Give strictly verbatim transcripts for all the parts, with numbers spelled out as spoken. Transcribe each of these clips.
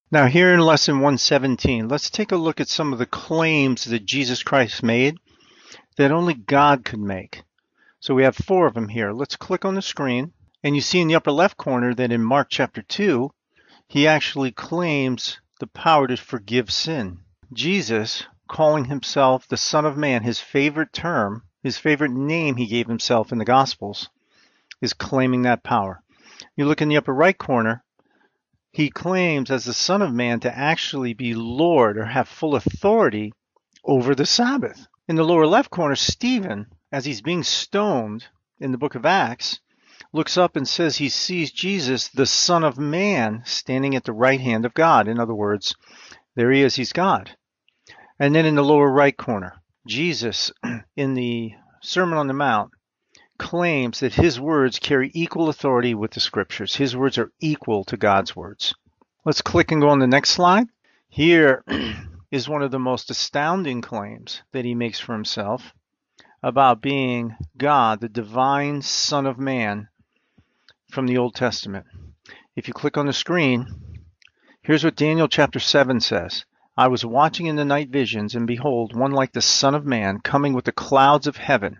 Now, here in lesson one seventeen, let's take a look at some of the claims that Jesus Christ made that only God could make. So we have four of them here. Let's click on the screen, and you see in the upper left corner that in Mark chapter two, he actually claims the power to forgive sin. Jesus, calling himself the Son of Man, his favorite term, his favorite name he gave himself in the Gospels, is claiming that power. You look in the upper right corner, he claims as the Son of Man to actually be Lord or have full authority over the Sabbath. In the lower left corner, Stephen, as he's being stoned in the book of Acts, looks up and says he sees Jesus, the Son of Man, standing at the right hand of God. In other words, there he is, he's God. And then in the lower right corner, Jesus, in the Sermon on the Mount, claims that his words carry equal authority with the scriptures. His words are equal to God's words. Let's click and go on the next slide. Here is one of the most astounding claims that he makes for himself about being God, the divine Son of Man from the Old Testament. If you click on the screen, here's what Daniel chapter seven says. I was watching in the night visions, and behold, one like the Son of Man coming with the clouds of heaven.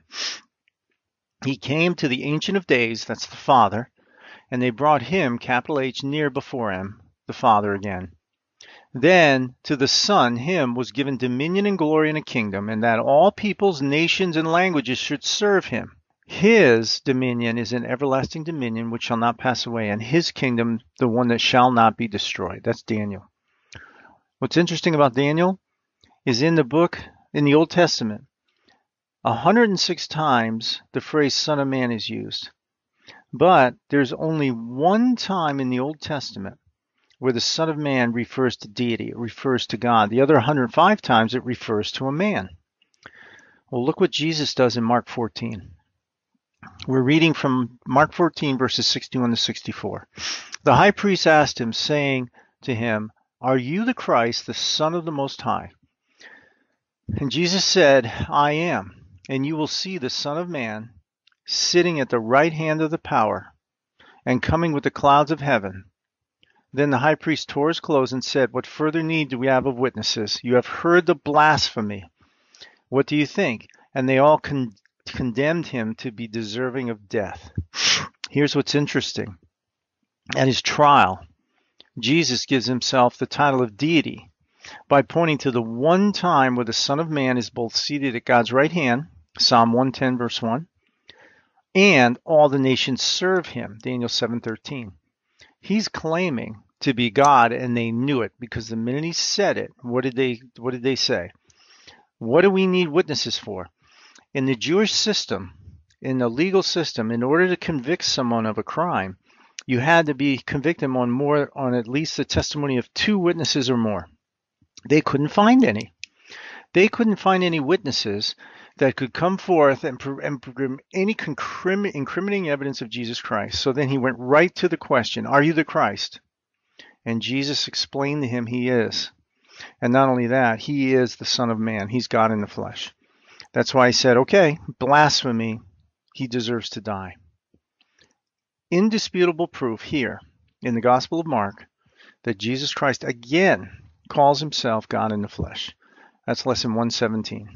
He came to the Ancient of Days, that's the Father, and they brought him, capital H, near before him, the Father again. Then to the Son, him, was given dominion and glory and a kingdom, and that all peoples, nations, and languages should serve him. His dominion is an everlasting dominion which shall not pass away, and his kingdom the one that shall not be destroyed. That's Daniel. What's interesting about Daniel is in the book, in the Old Testament, one hundred six times the phrase Son of Man is used. But there's only one time in the Old Testament where the Son of Man refers to deity, it refers to God. The other one hundred five times it refers to a man. Well, look what Jesus does in Mark fourteen. We're reading from Mark fourteen, verses sixty-one to sixty-four. The high priest asked him, saying to him, Are you the Christ, the Son of the Most High? And Jesus said, I am. And you will see the Son of Man sitting at the right hand of the power and coming with the clouds of heaven. Then the high priest tore his clothes and said, What further need do we have of witnesses? You have heard the blasphemy. What do you think? And they all con- condemned him to be deserving of death. Here's what's interesting. At his trial, Jesus gives himself the title of deity by pointing to the one time where the Son of Man is both seated at God's right hand, Psalm one ten, verse one, and all the nations serve him, Daniel seven thirteen. He's claiming to be God, and they knew it, because the minute he said it, what did they what did they say? What do we need witnesses for? In the Jewish system, in the legal system, in order to convict someone of a crime, you had to be convict them on more on at least the testimony of two witnesses or more. They couldn't find any. They couldn't find any witnesses that could come forth and, and any incriminating evidence of Jesus Christ. So then he went right to the question, are you the Christ? And Jesus explained to him he is. And not only that, he is the Son of Man. He's God in the flesh. That's why he said, okay, blasphemy, he deserves to die. Indisputable proof here in the Gospel of Mark that Jesus Christ again calls himself God in the flesh. That's lesson one seventeen.